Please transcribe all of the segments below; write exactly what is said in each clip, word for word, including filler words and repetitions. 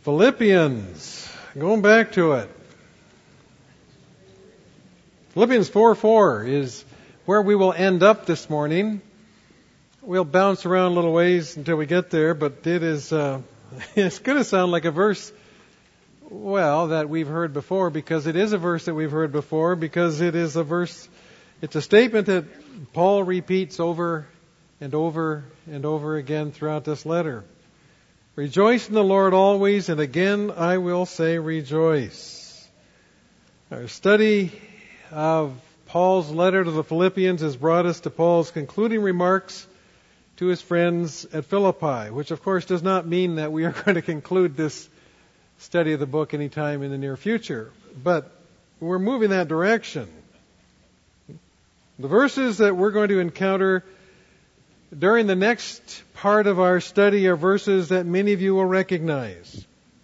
Philippians, going back to it. Philippians four four is where we will end up this morning. We'll bounce around a little ways until we get there, but it is, uh, it's going to sound like a verse, well, that we've heard before, because it is a verse that we've heard before, because it is a verse, it's a statement that Paul repeats over and over and over again throughout this letter. Rejoice in the Lord always, and again I will say rejoice. Our study of Paul's letter to the Philippians has brought us to Paul's concluding remarks to his friends at Philippi, which of course does not mean that we are going to conclude this study of the book anytime in the near future, but we're moving that direction. The verses that we're going to encounter during the next part of our study are verses that many of you will recognize.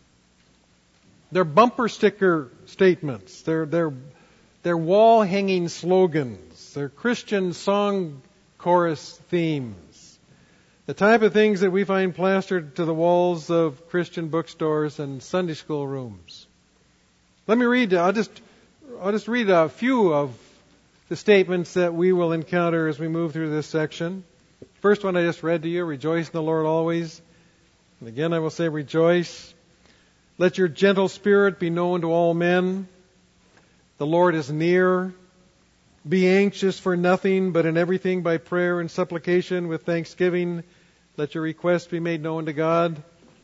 They're bumper sticker statements. They're, they're, they're wall-hanging slogans. They're Christian song chorus themes. The type of things that we find plastered to the walls of Christian bookstores and Sunday school rooms. Let me read, I'll just, I'll just read a few of the statements that we will encounter as we move through this section. First one I just read to you, rejoice in the Lord always. And again I will say rejoice. Let your gentle spirit be known to all men. The Lord is near. Be anxious for nothing, but in everything by prayer and supplication with thanksgiving, let your requests be made known to God.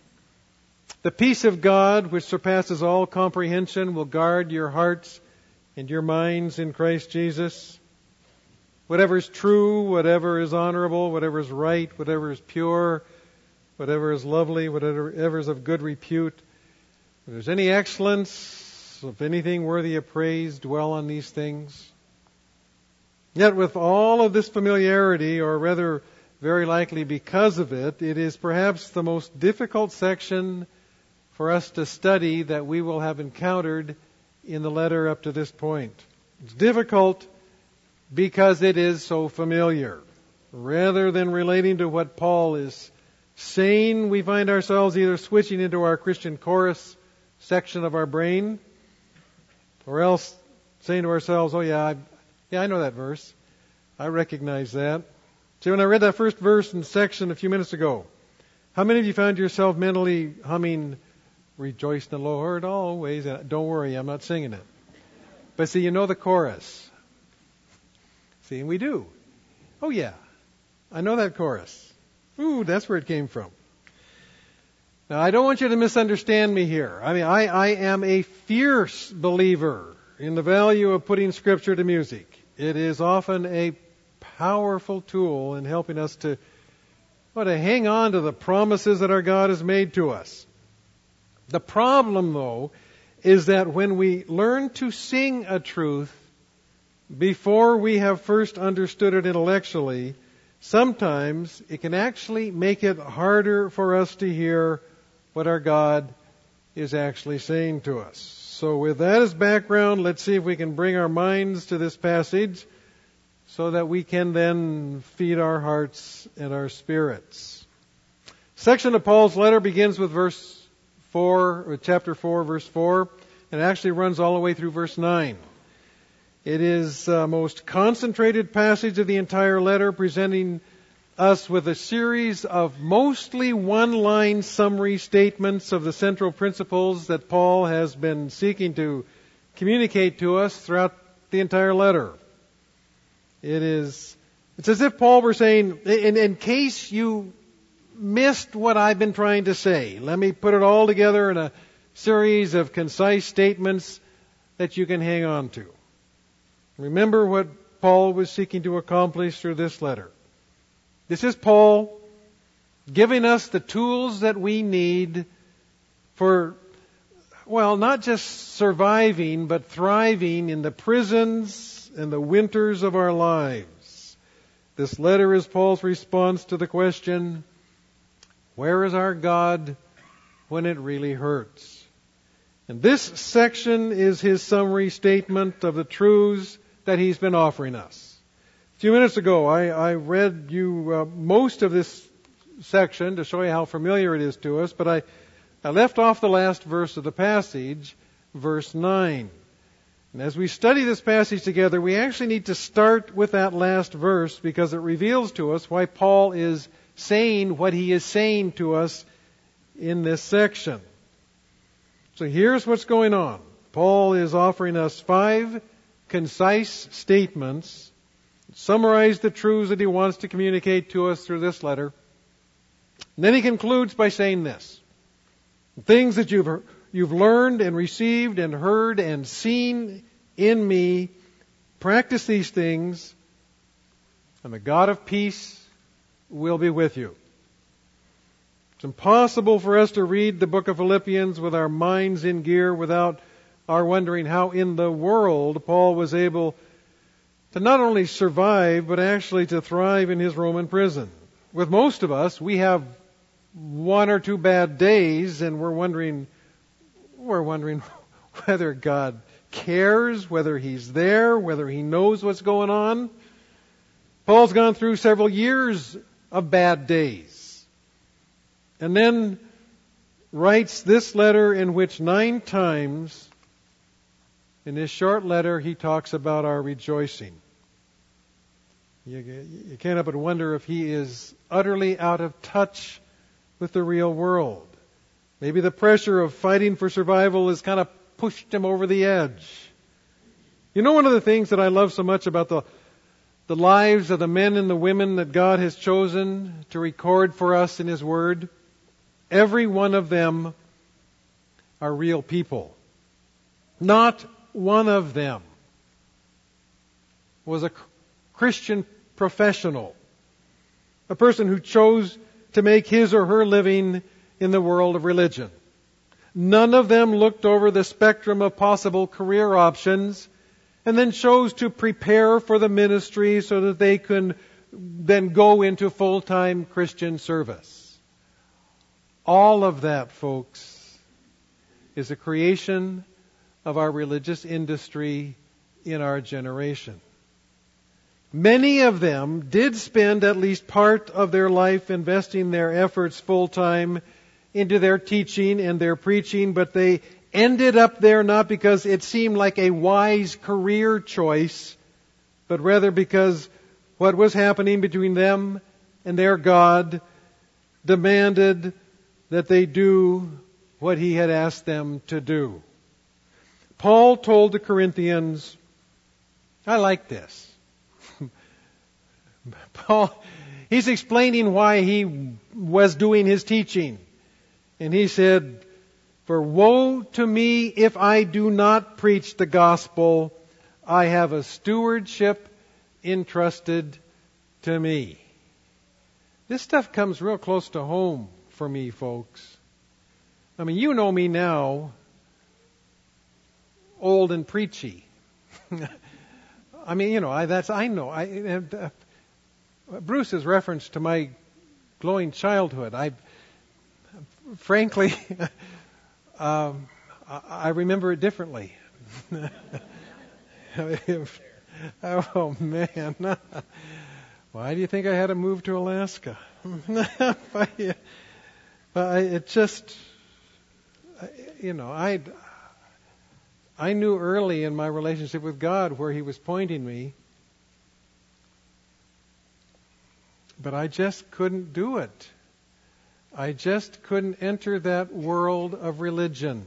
The peace of God, which surpasses all comprehension, will guard your hearts and your minds in Christ Jesus. Whatever is true, whatever is honorable, whatever is right, whatever is pure, whatever is lovely, whatever is of good repute, if there's any excellence, if anything worthy of praise, dwell on these things. Yet with all of this familiarity, or rather very likely because of it, it is perhaps the most difficult section for us to study that we will have encountered in the letter up to this point. It's difficult because it is so familiar. Rather than relating to what Paul is saying, we find ourselves either switching into our Christian chorus section of our brain, or else saying to ourselves, oh yeah, I Yeah, I know that verse. I recognize that. See, when I read that first verse and section a few minutes ago, how many of you found yourself mentally humming, rejoice in the Lord always? Don't worry, I'm not singing it. But see, you know the chorus. See, and we do. Oh yeah, I know that chorus. Ooh, that's where it came from. Now, I don't want you to misunderstand me here. I mean, I, I am a fierce believer in the value of putting Scripture to music. It is often a powerful tool in helping us to, well, to hang on to the promises that our God has made to us. The problem, though, is that when we learn to sing a truth before we have first understood it intellectually, sometimes it can actually make it harder for us to hear what our God is actually saying to us. So with that as background, let's see if we can bring our minds to this passage so that we can then feed our hearts and our spirits. Section of Paul's letter begins with verse four, or chapter four, verse four, and it actually runs all the way through verse nine. It is the most concentrated passage of the entire letter, presenting us with a series of mostly one-line summary statements of the central principles that Paul has been seeking to communicate to us throughout the entire letter. It is, it's as if Paul were saying, in, in case you missed what I've been trying to say, let me put it all together in a series of concise statements that you can hang on to. Remember what Paul was seeking to accomplish through this letter. This is Paul giving us the tools that we need for, well, not just surviving, but thriving in the prisons and the winters of our lives. This letter is Paul's response to the question, where is our God when it really hurts? And this section is his summary statement of the truths that he's been offering us. A few minutes ago, I, I read you uh, most of this section to show you how familiar it is to us, but I, I left off the last verse of the passage, verse nine. And as we study this passage together, we actually need to start with that last verse because it reveals to us why Paul is saying what he is saying to us in this section. So here's what's going on. Paul is offering us five concise statements that summarize the truths that he wants to communicate to us through this letter. And then he concludes by saying this. Things that you've you've learned and received and heard and seen in me, practice these things, and the God of peace will be with you. It's impossible for us to read the book of Philippians with our minds in gear without our wondering how in the world Paul was able to not only survive, but actually to thrive in his Roman prison. With most of us, we have one or two bad days, and we're wondering, we're wondering whether God cares, whether He's there, whether He knows what's going on. Paul's gone through several years of bad days, and then writes this letter in which nine times in this short letter he talks about our rejoicing. You, you can't help but wonder if he is utterly out of touch with the real world. Maybe the pressure of fighting for survival has kind of pushed him over the edge. You know, one of the things that I love so much about the the lives of the men and the women that God has chosen to record for us in His Word, every one of them are real people. Not one of them was a Christian professional, a person who chose to make his or her living in the world of religion. None of them looked over the spectrum of possible career options and then chose to prepare for the ministry so that they can then go into full-time Christian service. All of that, folks, is a creation of our religious industry in our generation. Many of them did spend at least part of their life investing their efforts full-time into their teaching and their preaching, but they ended up there not because it seemed like a wise career choice, but rather because what was happening between them and their God demanded that they do what He had asked them to do. Paul told the Corinthians, I like this. Paul, he's explaining why he was doing his teaching. And he said, for woe to me if I do not preach the gospel. I have a stewardship entrusted to me. This stuff comes real close to home for me, folks. I mean, you know me now, old and preachy. I mean, you know, I, that's I know. I, uh, Bruce's reference to my glowing childhood, I frankly, um, I, I remember it differently. Oh man, why do you think I had to move to Alaska? It just, you know, I I knew early in my relationship with God where He was pointing me. But I just couldn't do it. I just couldn't enter that world of religion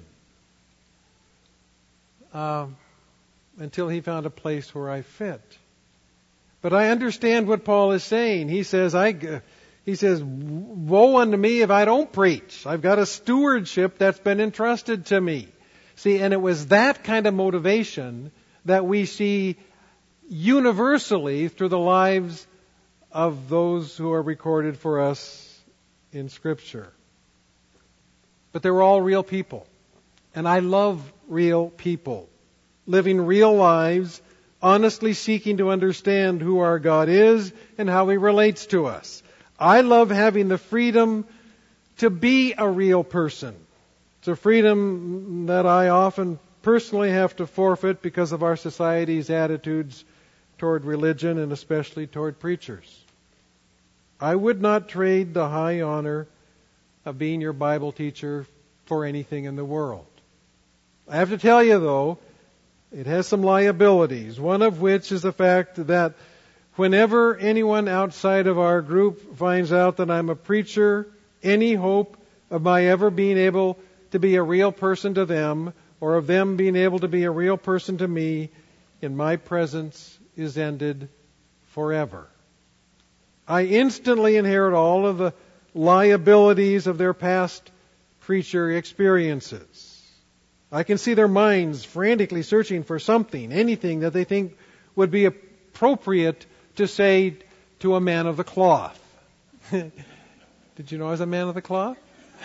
uh, until He found a place where I fit. But I understand what Paul is saying. He says, "I," he says, "Woe unto me if I don't preach. I've got a stewardship that's been entrusted to me." See, and it was that kind of motivation that we see universally through the lives of those who are recorded for us in Scripture. But they were all real people. And I love real people, living real lives, honestly seeking to understand who our God is and how He relates to us. I love having the freedom to be a real person. It's a freedom that I often personally have to forfeit because of our society's attitudes toward religion and especially toward preachers. I would not trade the high honor of being your Bible teacher for anything in the world. I have to tell you, though, it has some liabilities, one of which is the fact that whenever anyone outside of our group finds out that I'm a preacher, any hope of my ever being able to be a real person to them, or of them being able to be a real person to me, in my presence is ended forever. I instantly inherit all of the liabilities of their past preacher experiences. I can see their minds frantically searching for something, anything that they think would be appropriate to say to a man of the cloth. Did you know I was a man of the cloth?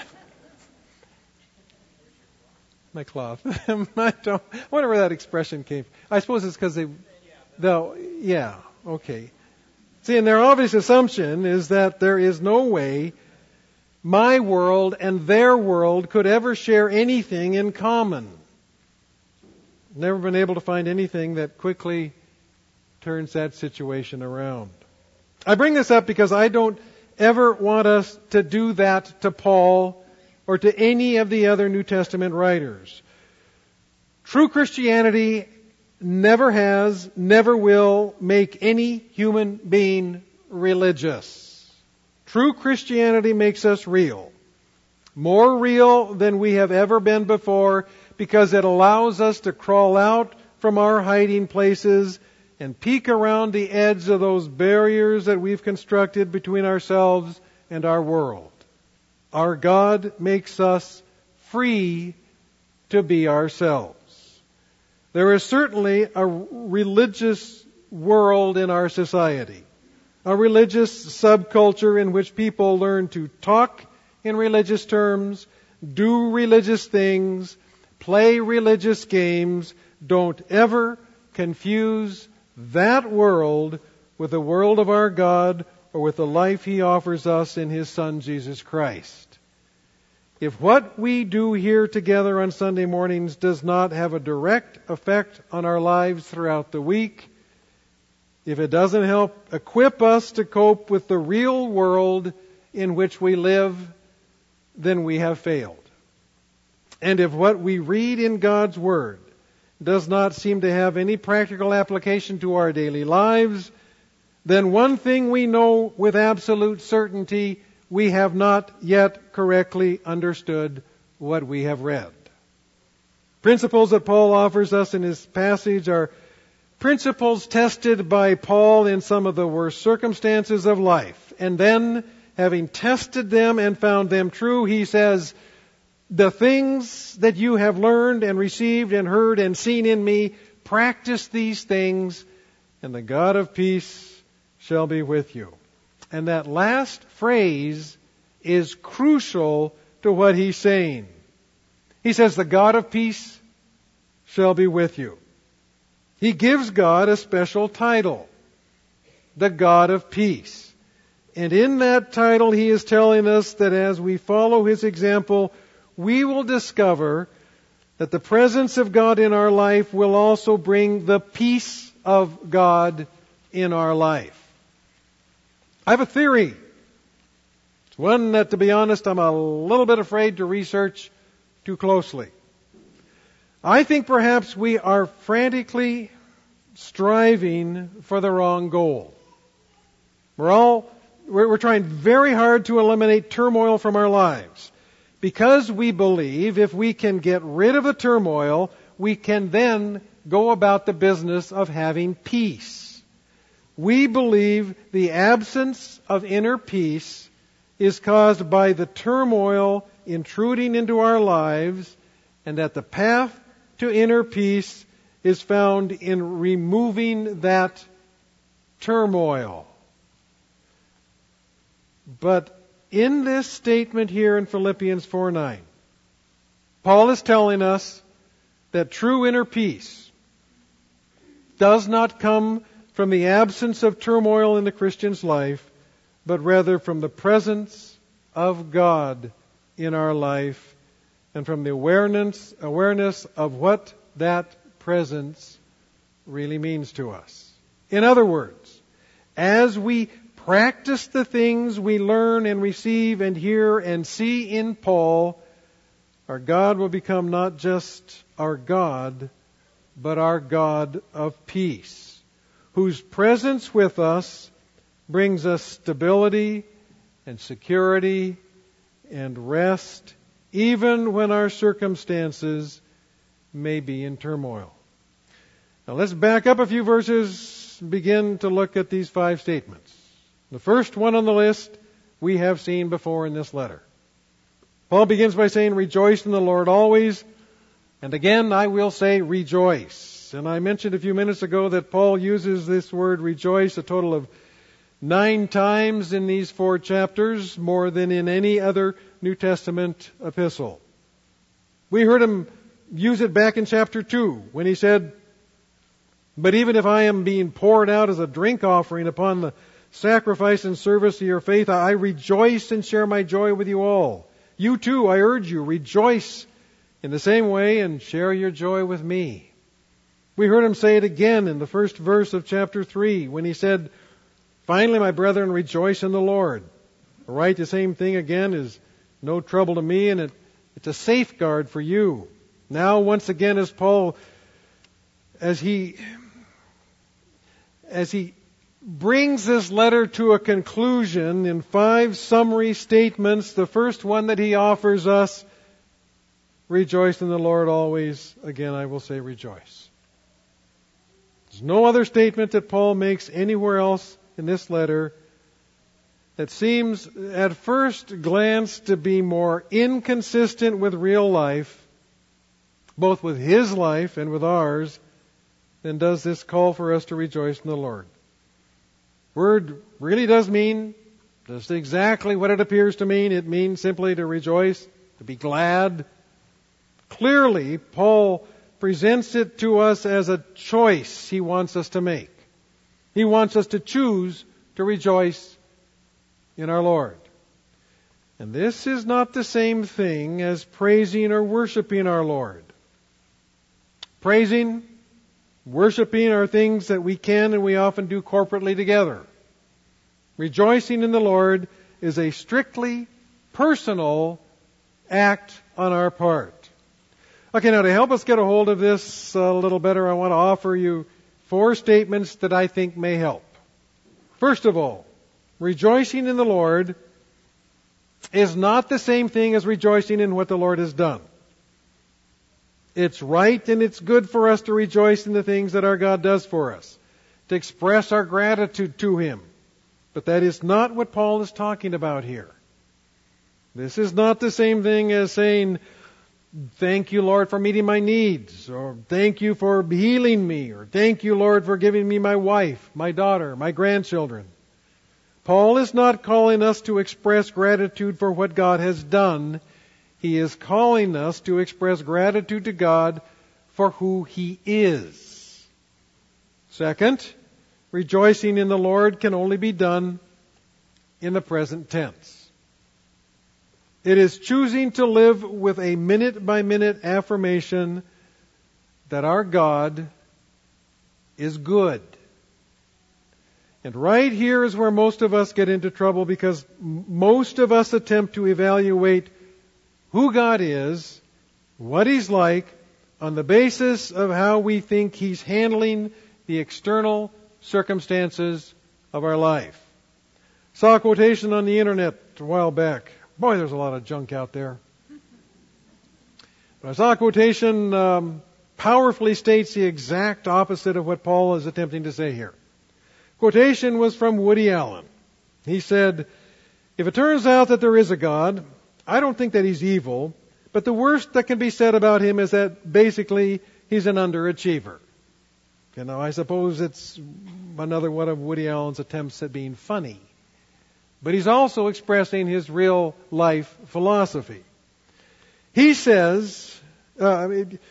My cloth. I don't, I wonder where that expression came from. I suppose it's because they, though, yeah, okay. See, and their obvious assumption is that there is no way my world and their world could ever share anything in common. Never been able to find anything that quickly turns that situation around. I bring this up because I don't ever want us to do that to Paul or to any of the other New Testament writers. True Christianity never has, never will make any human being religious. True Christianity makes us real. More real than we have ever been before, because it allows us to crawl out from our hiding places and peek around the edge of those barriers that we've constructed between ourselves and our world. Our God makes us free to be ourselves. There is certainly a religious world in our society, a religious subculture in which people learn to talk in religious terms, do religious things, play religious games. Don't ever confuse that world with the world of our God or with the life He offers us in His Son, Jesus Christ. If what we do here together on Sunday mornings does not have a direct effect on our lives throughout the week, if it doesn't help equip us to cope with the real world in which we live, then we have failed. And if what we read in God's Word does not seem to have any practical application to our daily lives, then one thing we know with absolute certainty: we have not yet correctly understood what we have read. Principles that Paul offers us in his passage are principles tested by Paul in some of the worst circumstances of life. And then, having tested them and found them true, he says, the things that you have learned and received and heard and seen in me, practice these things, and the God of peace shall be with you. And that last phrase is crucial to what he's saying. He says, the God of peace shall be with you. He gives God a special title, the God of peace. And in that title, he is telling us that as we follow his example, we will discover that the presence of God in our life will also bring the peace of God in our life. I have a theory. It's one that, to be honest, I'm a little bit afraid to research too closely. I think perhaps we are frantically striving for the wrong goal. We're all, we're, we're trying very hard to eliminate turmoil from our lives, because we believe if we can get rid of the turmoil, we can then go about the business of having peace. We believe the absence of inner peace is caused by the turmoil intruding into our lives, and that the path to inner peace is found in removing that turmoil. But in this statement here in Philippians four nine, Paul is telling us that true inner peace does not come from the absence of turmoil in the Christian's life, but rather from the presence of God in our life, and from the awareness, awareness of what that presence really means to us. In other words, as we practice the things we learn and receive and hear and see in Paul, Our God will become not just our God, but our God of peace, whose presence with us brings us stability and security and rest, even when our circumstances may be in turmoil. Now let's back up a few verses and begin to look at these five statements. The first one on the list we have seen before in this letter. Paul begins by saying, rejoice in the Lord always. And again, I will say rejoice. And I mentioned a few minutes ago that Paul uses this word rejoice a total of nine times in these four chapters, more than in any other New Testament epistle. We heard him use it back in chapter two when he said, but even if I am being poured out as a drink offering upon the sacrifice and service of your faith, I rejoice and share my joy with you all. You too, I urge you, rejoice in the same way and share your joy with me. We heard him say it again in the first verse of chapter three when he said, finally, my brethren, rejoice in the Lord. Right, the same thing again is no trouble to me, and it, it's a safeguard for you. Now, once again, as Paul, as he, as he brings this letter to a conclusion in five summary statements, the first one that he offers us, rejoice in the Lord always. Again, I will say rejoice. There's no other statement that Paul makes anywhere else in this letter that seems at first glance to be more inconsistent with real life, both with his life and with ours, than does this call for us to rejoice in the Lord. Word really does mean just exactly what it appears to mean. It means simply to rejoice, to be glad. Clearly, Paul presents it to us as a choice he wants us to make. He wants us to choose to rejoice in our Lord. And this is not the same thing as praising or worshiping our Lord. Praising, worshiping are things that we can and we often do corporately together. Rejoicing in the Lord is a strictly personal act on our part. Okay, now to help us get a hold of this a little better, I want to offer you four statements that I think may help. First of all, rejoicing in the Lord is not the same thing as rejoicing in what the Lord has done. It's right and it's good for us to rejoice in the things that our God does for us, to express our gratitude to Him. But that is not what Paul is talking about here. This is not the same thing as saying, thank you, Lord, for meeting my needs, or thank you for healing me, or thank you, Lord, for giving me my wife, my daughter, my grandchildren. Paul is not calling us to express gratitude for what God has done. He is calling us to express gratitude to God for who He is. Second, rejoicing in the Lord can only be done in the present tense. It is choosing to live with a minute-by-minute affirmation that our God is good. And right here is where most of us get into trouble, because most of us attempt to evaluate who God is, what He's like, on the basis of how we think He's handling the external circumstances of our life. Saw a quotation on the internet a while back. Boy, there's a lot of junk out there. But I saw a quotation um, powerfully states the exact opposite of what Paul is attempting to say here. Quotation was from Woody Allen. He said, if it turns out that there is a God, I don't think that He's evil, but the worst that can be said about Him is that basically He's an underachiever. You know, I suppose it's another one of Woody Allen's attempts at being funny. But he's also expressing his real life philosophy. He says, uh,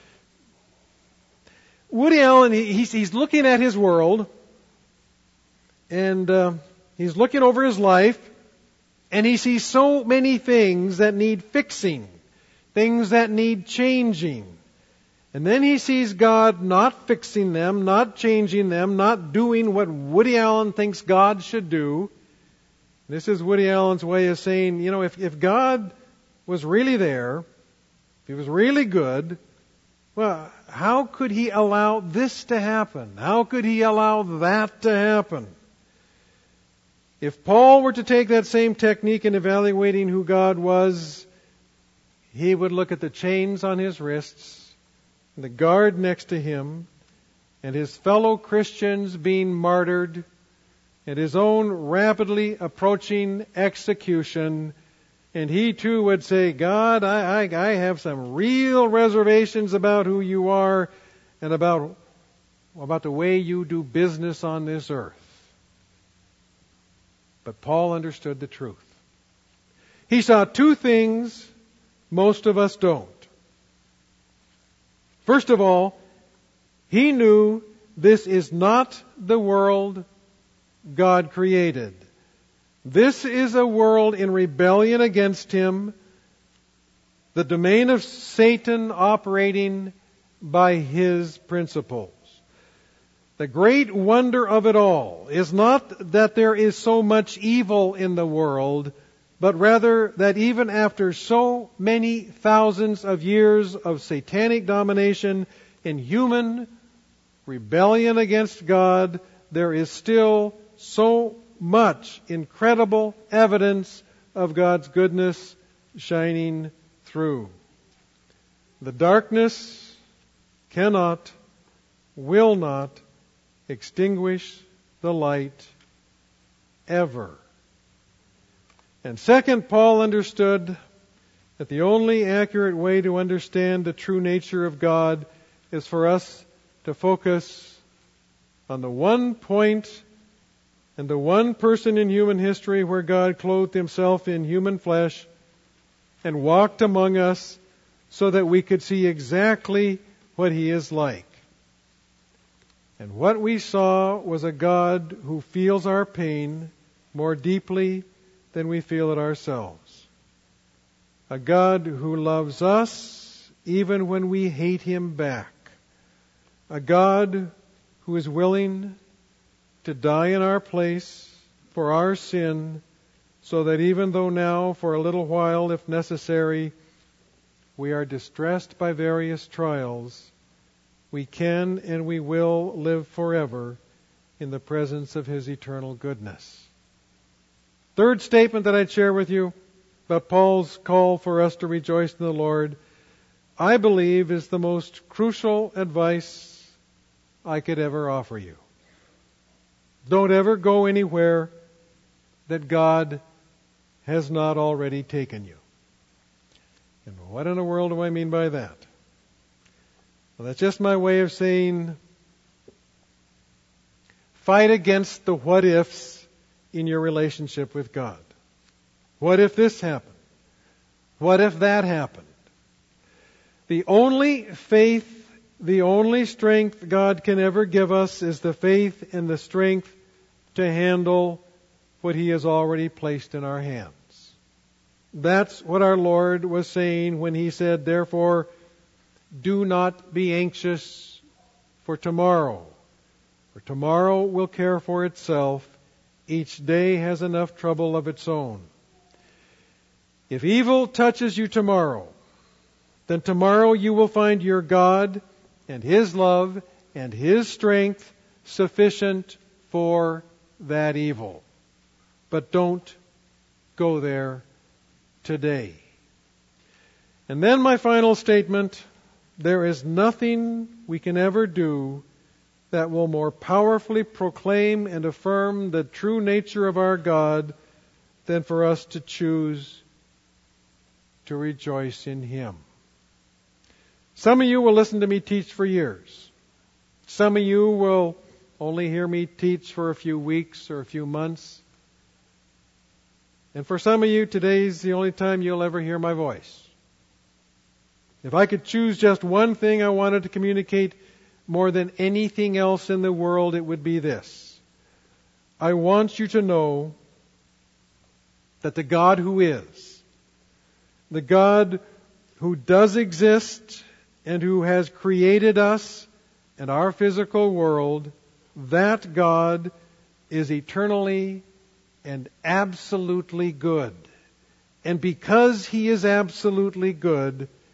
Woody Allen, he, he's, he's looking at his world, and uh, he's looking over his life, and he sees so many things that need fixing, things that need changing. And then he sees God not fixing them, not changing them, not doing what Woody Allen thinks God should do. This is Woody Allen's way of saying, you know, if, if God was really there, if he was really good, well, how could he allow this to happen? How could he allow that to happen? If Paul were to take that same technique in evaluating who God was, he would look at the chains on his wrists, and the guard next to him, and his fellow Christians being martyred, and his own rapidly approaching execution, and he too would say, God, I, I, I have some real reservations about who you are and about, about the way you do business on this earth. But Paul understood the truth. He saw two things most of us don't. First of all, he knew this is not the world God created. This is a world in rebellion against him, the domain of Satan operating by his principles. The great wonder of it all is not that there is so much evil in the world, but rather that even after so many thousands of years of satanic domination and human rebellion against God, there is still so much incredible evidence of God's goodness shining through. The darkness cannot, will not extinguish the light ever. And second, Paul understood that the only accurate way to understand the true nature of God is for us to focus on the one point and the one person in human history where God clothed himself in human flesh and walked among us so that we could see exactly what he is like. And what we saw was a God who feels our pain more deeply than we feel it ourselves. A God who loves us even when we hate him back. A God who is willing to die in our place for our sin, so that even though now, for a little while, if necessary, we are distressed by various trials, we can and we will live forever in the presence of his eternal goodness. Third statement that I'd share with you about Paul's call for us to rejoice in the Lord, I believe is the most crucial advice I could ever offer you. Don't ever go anywhere that God has not already taken you. And what in the world do I mean by that? Well, that's just my way of saying fight against the what ifs in your relationship with God. What if this happened? What if that happened? The only faith, the only strength God can ever give us is the faith and the strength to handle what he has already placed in our hands. That's what our Lord was saying when he said, therefore, do not be anxious for tomorrow, for tomorrow will care for itself. Each day has enough trouble of its own. If evil touches you tomorrow, then tomorrow you will find your God and his love and his strength sufficient for that evil. But don't go there today. And then my final statement, there is nothing we can ever do that will more powerfully proclaim and affirm the true nature of our God than for us to choose to rejoice in him. Some of you will listen to me teach for years. Some of you will only hear me teach for a few weeks or a few months. And for some of you, today's the only time you'll ever hear my voice. If I could choose just one thing I wanted to communicate more than anything else in the world, it would be this. I want you to know that the God who is, the God who does exist and who has created us and our physical world, that God is eternally and absolutely good. And because he is absolutely good,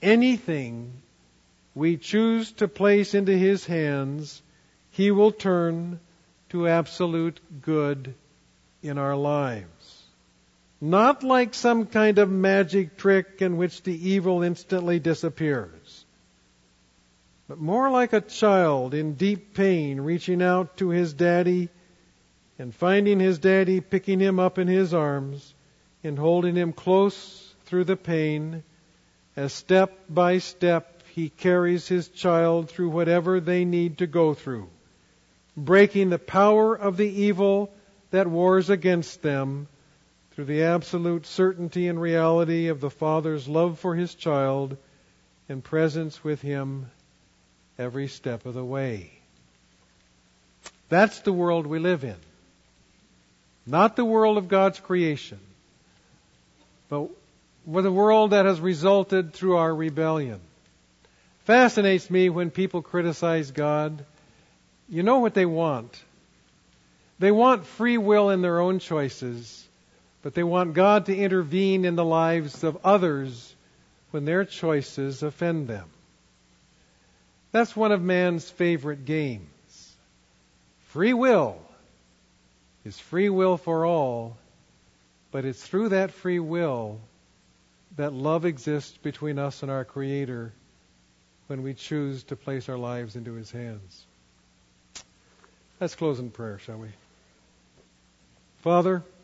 anything we choose to place into His hands, He will turn to absolute good in our lives. Not like some kind of magic trick in which the evil instantly disappears, but more like a child in deep pain reaching out to his daddy and finding his daddy picking him up in his arms and holding him close through the pain as step by step he carries his child through whatever they need to go through, breaking the power of the evil that wars against them through the absolute certainty and reality of the Father's love for His child and presence with him every step of the way. That's the world we live in. Not the world of God's creation, but the world that has resulted through our rebellion. Fascinates me when people criticize God. You know what they want? They want free will in their own choices, but they want God to intervene in the lives of others when their choices offend them. That's one of man's favorite games. Free will is free will for all, but it's through that free will that love exists between us and our Creator when we choose to place our lives into His hands. Let's close in prayer, shall we? Father,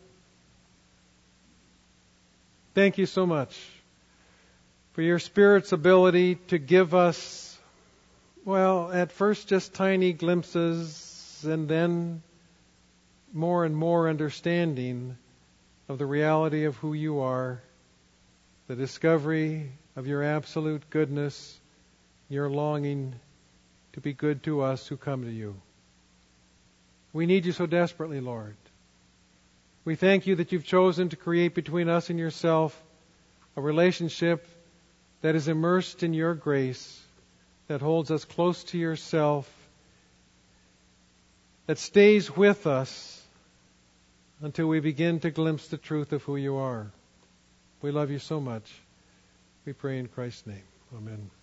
thank you so much for your Spirit's ability to give us, well, at first just tiny glimpses and then more and more understanding of the reality of who you are, the discovery of your absolute goodness, your longing to be good to us who come to you. We need you so desperately, Lord. We thank you that you've chosen to create between us and yourself a relationship that is immersed in your grace, that holds us close to yourself, that stays with us until we begin to glimpse the truth of who you are. We love you so much. We pray in Christ's name. Amen.